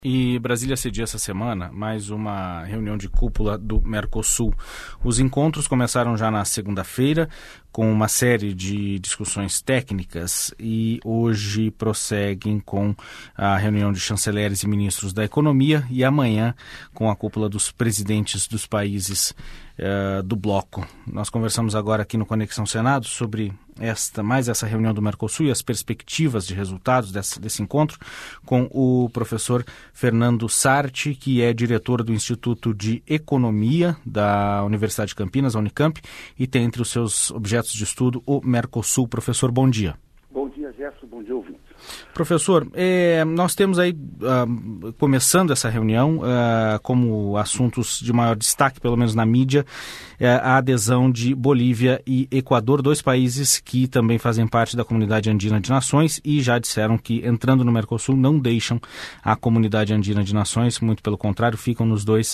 E Brasília cedia essa semana mais uma reunião de cúpula do Mercosul. Os encontros começaram já na segunda-feira, com uma série de discussões técnicas, e hoje prosseguem com a reunião de chanceleres e ministros da economia e amanhã com a cúpula dos presidentes dos países do bloco. Nós conversamos agora aqui no Conexão Senado sobre essa reunião do Mercosul e as perspectivas de resultados desse encontro com o professor Fernando Sarti, que é diretor do Instituto de Economia da Universidade de Campinas, a Unicamp, e tem entre os seus objetos de estudo o Mercosul. Professor, bom dia. Bom dia, Gerson. Bom dia, ouvintes. Professor, nós temos aí, começando essa reunião, como assuntos de maior destaque, pelo menos na mídia, a adesão de Bolívia e Equador, dois países que também fazem parte da Comunidade Andina de Nações e já disseram que, entrando no Mercosul, não deixam a Comunidade Andina de Nações, muito pelo contrário, ficam nos dois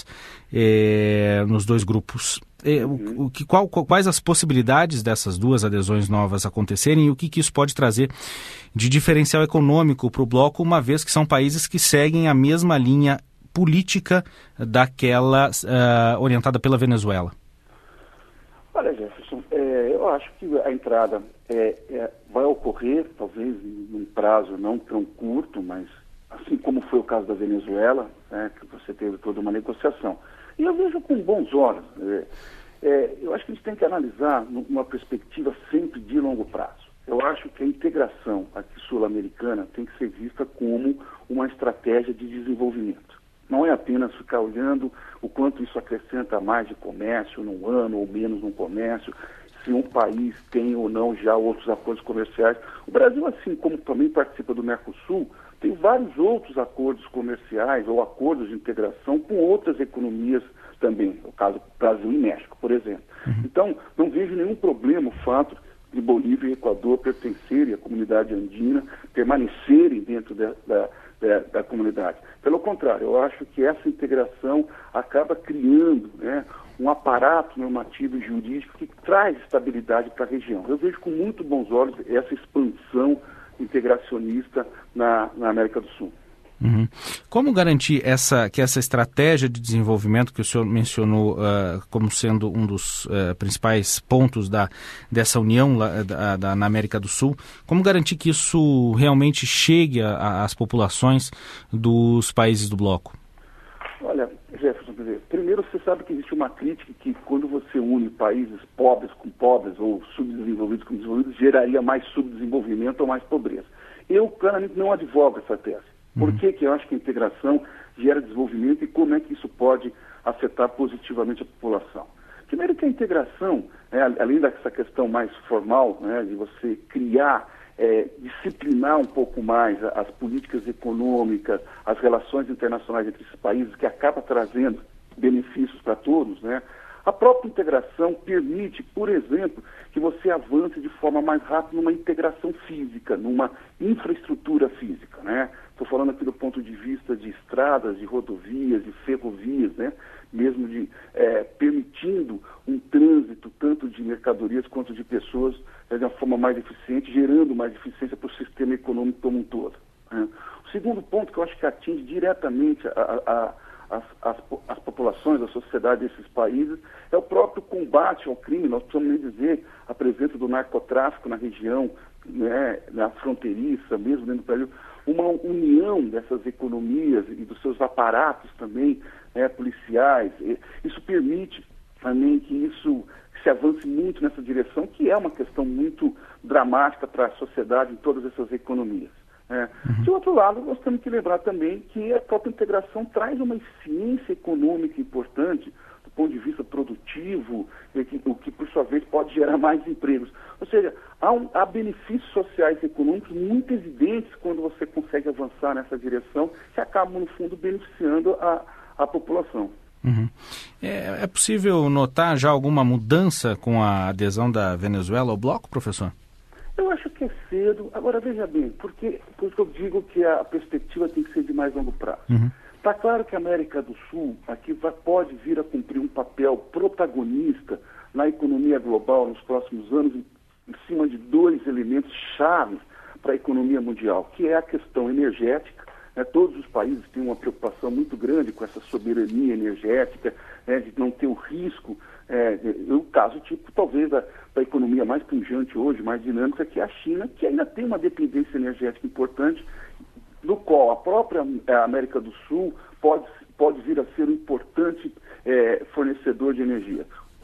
grupos. Quais as possibilidades dessas duas adesões novas acontecerem e o que isso pode trazer de diferencial econômico para o bloco, uma vez que são países que seguem a mesma linha política daquela orientada pela Venezuela? Olha, Jefferson, eu acho que a entrada vai ocorrer, talvez num prazo não tão curto, mas assim como foi o caso da Venezuela, que você teve toda uma negociação. E eu vejo com bons olhos. Eu acho que a gente tem que analisar numa perspectiva sempre de longo prazo. Eu acho que a integração aqui sul-americana tem que ser vista como uma estratégia de desenvolvimento. Não é apenas ficar olhando o quanto isso acrescenta mais de comércio num ano ou menos no comércio, se um país tem ou não já outros acordos comerciais. O Brasil, assim como também participa do Mercosul, tem vários outros acordos comerciais ou acordos de integração com outras economias também, no caso Brasil e México, por exemplo. Então, não vejo nenhum problema o fato de Bolívia e Equador pertencerem à comunidade andina, permanecerem dentro da comunidade. Pelo contrário, eu acho que essa integração acaba criando um aparato normativo e jurídico que traz estabilidade para a região. Eu vejo com muito bons olhos essa expansão integracionista na América do Sul. Como garantir que essa estratégia de desenvolvimento que o senhor mencionou como sendo um dos principais pontos dessa união na América do Sul, como garantir que isso realmente chegue às populações dos países do bloco? Olha, Jefferson, primeiro você sabe que existe uma crítica que quando você une países pobres com pobres ou subdesenvolvidos com desenvolvidos, geraria mais subdesenvolvimento ou mais pobreza. Eu, claramente, não advogo essa tese. Por que eu acho que a integração gera desenvolvimento e como é que isso pode afetar positivamente a população? Primeiro que a integração, além dessa questão mais formal, de você criar, disciplinar um pouco mais as políticas econômicas, as relações internacionais entre esses países, que acaba trazendo benefícios para todos, a própria integração permite, por exemplo, que você avance de forma mais rápida numa integração física, numa infraestrutura física, Estou falando aqui do ponto de vista de estradas, de rodovias, de ferrovias, mesmo permitindo um trânsito tanto de mercadorias quanto de pessoas de uma forma mais eficiente, gerando mais eficiência para o sistema econômico como um todo. O segundo ponto que eu acho que atinge diretamente as populações, a sociedade desses países, é o próprio combate ao crime. Nós precisamos nem dizer a presença do narcotráfico na região, na fronteiriça, mesmo dentro do Brasil, uma união dessas economias e dos seus aparatos também policiais. Isso permite também que isso se avance muito nessa direção, que é uma questão muito dramática para a sociedade em todas essas economias. De outro lado, nós temos que lembrar também que a própria integração traz uma eficiência econômica importante do ponto de vista produtivo, o que por sua vez pode gerar mais empregos. Ou seja, há benefícios sociais e econômicos muito evidentes quando você consegue avançar nessa direção, que acabam, no fundo, beneficiando a população. É possível notar já alguma mudança com a adesão da Venezuela ao bloco, professor? Eu acho que é cedo. Agora, veja bem, porque eu digo que a perspectiva tem que ser de mais longo prazo. Está claro que a América do Sul aqui pode vir a cumprir um papel protagonista na economia global nos próximos anos, em cima de dois elementos chaves para a economia mundial, que é a questão energética, Todos os países têm uma preocupação muito grande com essa soberania energética, de não ter o risco. O caso tipo, talvez, da economia mais pujante hoje, mais dinâmica, que é a China, que ainda tem uma dependência energética importante, do qual a própria América do Sul pode vir a ser um importante fornecedor de energia.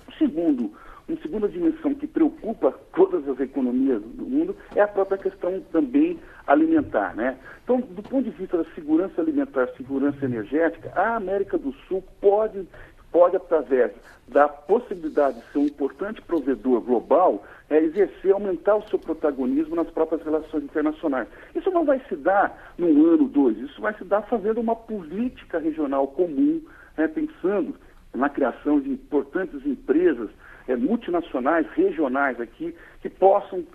Uma segunda dimensão que preocupa todas as economias do mundo é a própria questão também alimentar, né? Então, do ponto de vista da segurança alimentar, segurança energética, a América do Sul pode através da possibilidade de ser um importante provedor global, aumentar o seu protagonismo nas próprias relações internacionais. Isso não vai se dar num ano, dois, isso vai se dar fazendo uma política regional comum, pensando na criação de importantes empresas multinacionais, regionais aqui, que possam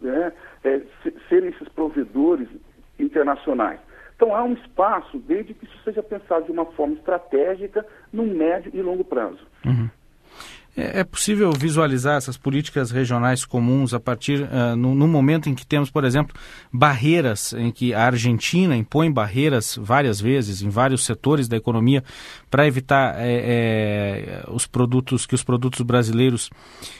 serem esses provedores internacionais. Então há um espaço, desde que isso seja pensado de uma forma estratégica, no médio e longo prazo. Uhum. É possível visualizar essas políticas regionais comuns a partir, no momento em que temos, por exemplo, barreiras, em que a Argentina impõe barreiras várias vezes em vários setores da economia para evitar que os produtos brasileiros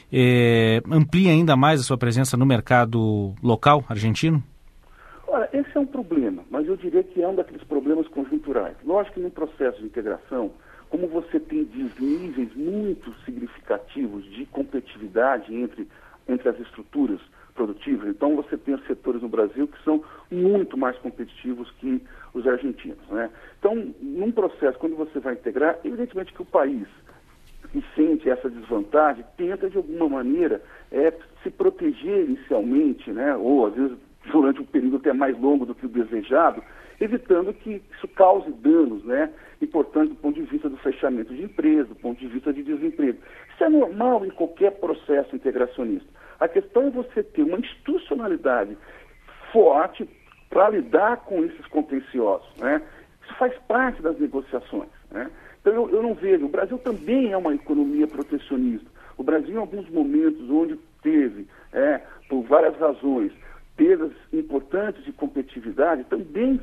ampliem ainda mais a sua presença no mercado local argentino? Olha, esse é um problema, mas eu diria que é um daqueles problemas conjunturais. Lógico que num processo de integração, como você tem desníveis muito significativos de competitividade entre as estruturas produtivas, então você tem os setores no Brasil que são muito mais competitivos que os argentinos, né? Então, num processo, quando você vai integrar, evidentemente que o país que sente essa desvantagem tenta, de alguma maneira, se proteger inicialmente, né? Ou, às vezes, durante um período até mais longo do que o desejado, evitando que isso cause danos, né? Importante do ponto de vista do fechamento de empresas, do ponto de vista de desemprego. Isso é normal em qualquer processo integracionista. A questão é você ter uma institucionalidade forte para lidar com esses contenciosos, né? Isso faz parte das negociações, né? Então eu não vejo, o Brasil também é uma economia protecionista. O Brasil, em alguns momentos onde teve, por várias razões, perdas importantes de competitividade, também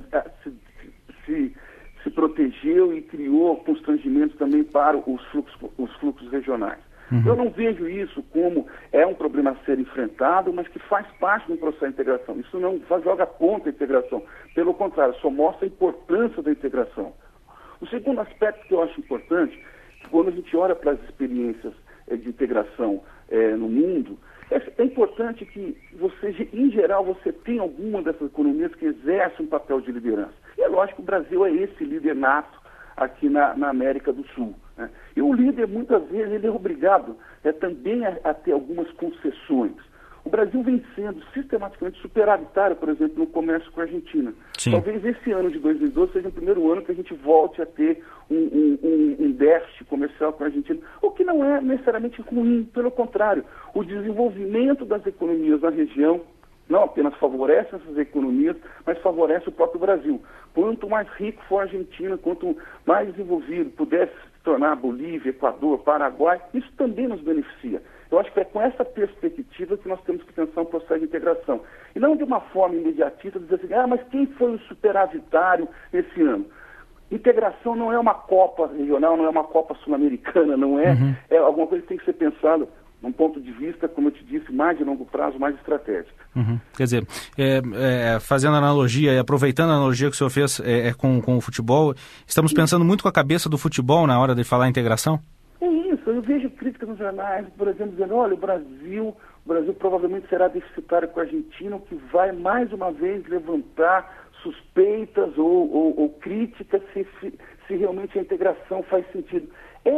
se protegeu e criou constrangimentos também para os fluxos regionais. Uhum. Eu não vejo isso como um problema a ser enfrentado, mas que faz parte do processo de integração. Isso não joga contra a integração. Pelo contrário, só mostra a importância da integração. O segundo aspecto que eu acho importante, quando a gente olha para as experiências de integração no mundo, é importante que você, em geral, você tenha alguma dessas economias que exerce um papel de liderança. E é lógico que o Brasil é esse líder nato aqui na América do Sul, né? E o líder, muitas vezes, ele é obrigado também a ter algumas concessões. O Brasil vem sendo sistematicamente superavitário, por exemplo, no comércio com a Argentina. Sim. Talvez esse ano de 2012 seja o primeiro ano que a gente volte a ter um déficit comercial com a Argentina, o que não é necessariamente ruim, pelo contrário. O desenvolvimento das economias na região não apenas favorece essas economias, mas favorece o próprio Brasil. Quanto mais rico for a Argentina, quanto mais desenvolvido pudesse se tornar Bolívia, Equador, Paraguai, isso também nos beneficia. Eu acho que é com essa perspectiva que nós temos que pensar um processo de integração. E não de uma forma imediatista, dizer assim, mas quem foi o superavitário esse ano? Integração não é uma Copa regional, não é uma Copa sul-americana, não é, é alguma coisa que tem que ser pensada num ponto de vista, como eu te disse, mais de longo prazo, mais estratégico. Uhum. Quer dizer, fazendo analogia e aproveitando a analogia que o senhor fez com o futebol, estamos pensando muito com a cabeça do futebol na hora de falar integração? É isso, eu vejo críticas nos jornais, por exemplo, dizendo, olha, o Brasil provavelmente será deficitário com a Argentina, o que vai mais uma vez levantar suspeitas ou críticas se realmente a integração faz sentido.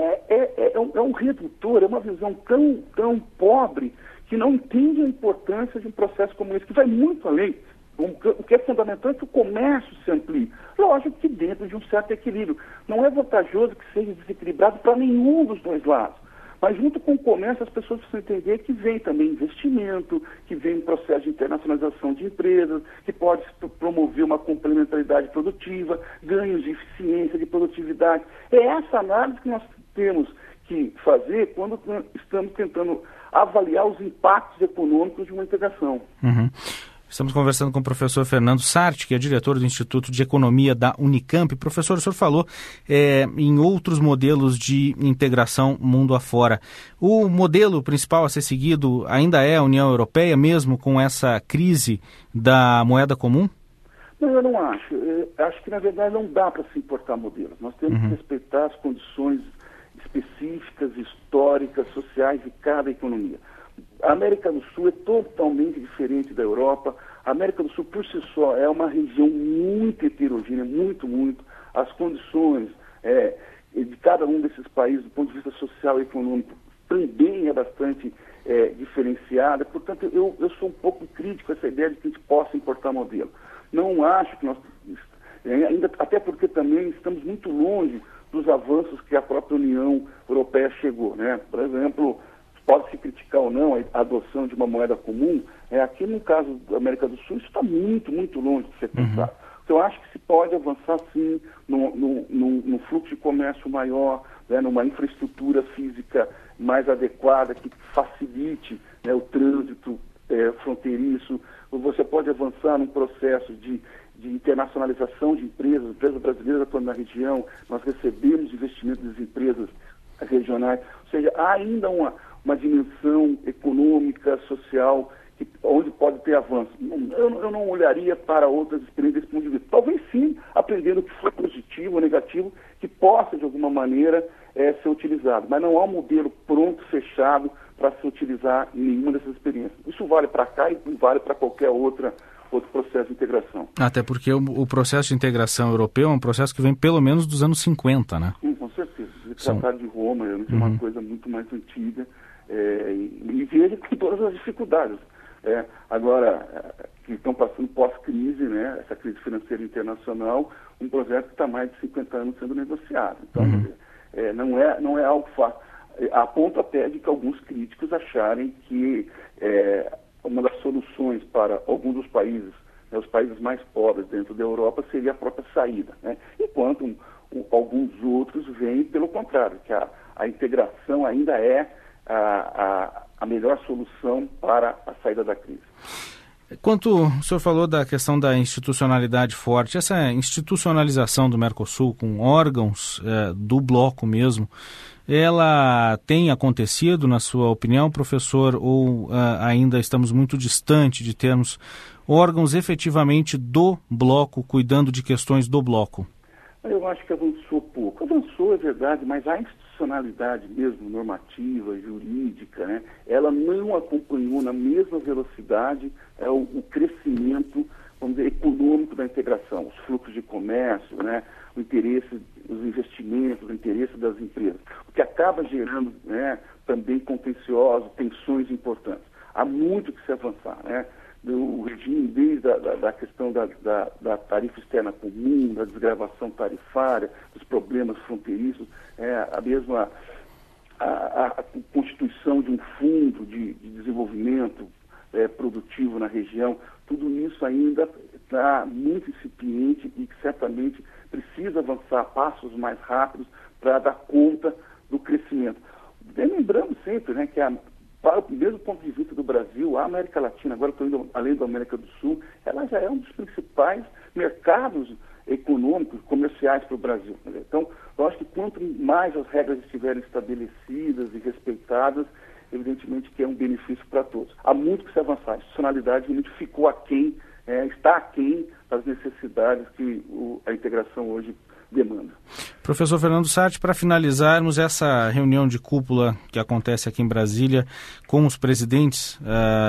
É um redutor, é uma visão tão pobre que não entende a importância de um processo como esse, que vai muito além. O que é fundamental é que o comércio se amplie. Lógico que dentro de um certo equilíbrio. Não é vantajoso que seja desequilibrado para nenhum dos dois lados. Mas junto com o comércio as pessoas precisam entender que vem também investimento, que vem um processo de internacionalização de empresas, que pode promover uma complementaridade produtiva, ganhos de eficiência, de produtividade. É essa análise que nós temos que fazer quando estamos tentando avaliar os impactos econômicos de uma integração. Uhum. Estamos conversando com o professor Fernando Sarti, que é diretor do Instituto de Economia da Unicamp. Professor, o senhor falou em outros modelos de integração mundo afora. O modelo principal a ser seguido ainda é a União Europeia, mesmo com essa crise da moeda comum? Não, eu não acho. Acho que, na verdade, não dá para se importar modelos. Nós temos que respeitar as condições específicas, históricas, sociais de cada economia. A América do Sul é totalmente diferente da Europa. A América do Sul, por si só, é uma região muito heterogênea, muito. As condições de cada um desses países, do ponto de vista social e econômico, também é bastante diferenciada. Portanto, eu sou um pouco crítico a essa ideia de que a gente possa importar modelo. Não acho que nós... até porque também estamos muito longe dos avanços que a própria União Europeia chegou, né? Por exemplo, pode-se criticar ou não a adoção de uma moeda comum, aqui no caso da América do Sul, isso está muito longe de ser pensado. Então, eu acho que se pode avançar, sim, num fluxo de comércio maior, né, numa infraestrutura física mais adequada, que facilite, né, o trânsito fronteiriço. Você pode avançar num processo de internacionalização de empresas brasileiras atuando na região. Nós recebemos investimentos das empresas regionais. Ou seja, há ainda uma dimensão econômica, social, onde pode ter avanço. Eu não olharia para outras experiências desse ponto de vista. Talvez sim, aprendendo o que foi positivo ou negativo, que possa, de alguma maneira, ser utilizado. Mas não há um modelo pronto, fechado, para se utilizar em nenhuma dessas experiências. Isso vale para cá e vale para qualquer outro processo de integração. Até porque o processo de integração europeu é um processo que vem pelo menos dos anos 50, né? Sim, com certeza. O Tratado de Roma é uma coisa muito mais antiga e veja com todas as dificuldades. Agora, que estão passando pós-crise, né, essa crise financeira internacional, um projeto que está há mais de 50 anos sendo negociado. Então, não é algo fácil. A ponto até de que alguns críticos acharem que uma das soluções para alguns dos países, né, os países mais pobres dentro da Europa, seria a própria saída, né? Enquanto alguns outros veem pelo contrário, que a integração ainda é a melhor solução para a saída da crise. Quanto o senhor falou da questão da institucionalidade forte, essa institucionalização do Mercosul com órgãos do bloco mesmo, ela tem acontecido, na sua opinião, professor, ou ainda estamos muito distante de termos órgãos efetivamente do bloco, cuidando de questões do bloco? Eu acho que avançou pouco. Avançou, é verdade, mas a institucionalidade mesmo, normativa, jurídica, né, ela não acompanhou na mesma velocidade o crescimento, vamos dizer, econômico da integração, os fluxos de comércio, né, o interesse, os investimentos, o interesse das empresas, o que acaba gerando, né, também contenciosos, tensões importantes. Há muito que se avançar, né? O regime, desde a questão da tarifa externa comum, da desgravação tarifária, dos problemas fronteiriços, a mesma a constituição de um fundo de desenvolvimento produtivo na região, tudo isso ainda está muito incipiente e que certamente precisa avançar a passos mais rápidos para dar conta do crescimento. Lembrando sempre, né, que para o mesmo ponto de vista do Brasil, a América Latina, agora estou indo além da América do Sul, ela já é um dos principais mercados econômicos, comerciais para o Brasil. Então, eu acho que quanto mais as regras estiverem estabelecidas e respeitadas, evidentemente que é um benefício para todos. Há muito que se avançar. A institucionalidade realmente ficou aquém, está aquém das necessidades que a integração hoje demanda. Professor Fernando Sarti, para finalizarmos essa reunião de cúpula que acontece aqui em Brasília, com os presidentes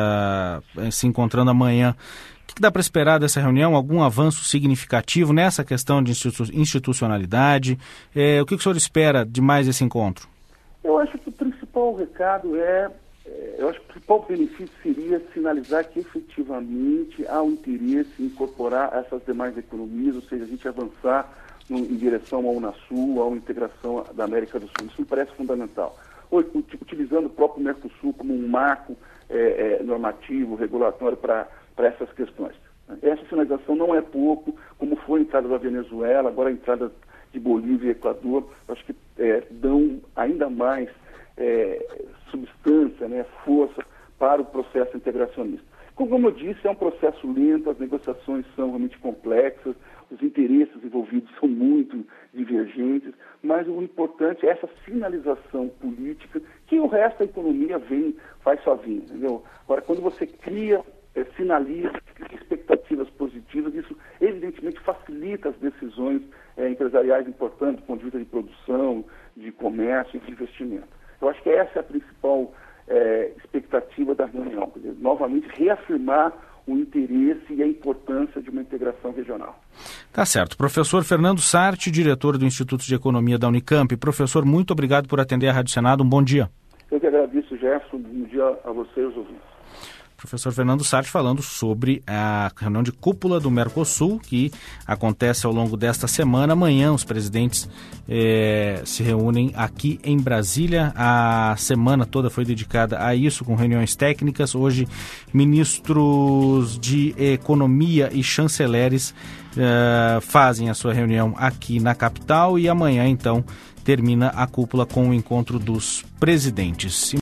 se encontrando amanhã, o que dá para esperar dessa reunião? Algum avanço significativo nessa questão de institucionalidade? O que o senhor espera de mais esse encontro? Eu acho que o principal recado eu acho que o principal benefício seria sinalizar que efetivamente há um interesse em incorporar essas demais economias, ou seja, a gente avançar em direção ao Unasul, a uma integração da América do Sul. Isso me parece fundamental. Utilizando o próprio Mercosul como um marco normativo, regulatório para essas questões. Essa sinalização não é pouco, como foi a entrada da Venezuela, agora a entrada de Bolívia e Equador, acho que dão ainda mais substância, né, força para o processo integracionista. Como eu disse, é um processo lento, as negociações são realmente complexas, os interesses envolvidos são muito divergentes, mas o importante é essa sinalização política que o resto da economia faz sozinho, entendeu? Agora, quando você sinaliza, cria expectativas positivas, isso evidentemente facilita as decisões empresariais importantes do ponto de vista de produção, de comércio e de investimento. Eu acho que essa é a principal expectativa da reunião, quer dizer, novamente reafirmar o interesse e a importância de uma integração regional. Tá certo. Professor Fernando Sarti, diretor do Instituto de Economia da Unicamp. Professor, muito obrigado por atender a Rádio Senado. Um bom dia. Eu que agradeço, Jefferson. Bom dia a você e aos ouvintes. Professor Fernando Sarti falando sobre a reunião de cúpula do Mercosul, que acontece ao longo desta semana. Amanhã os presidentes se reúnem aqui em Brasília. A semana toda foi dedicada a isso, com reuniões técnicas. Hoje, ministros de Economia e chanceleres fazem a sua reunião aqui na capital e amanhã, então, termina a cúpula com o encontro dos presidentes.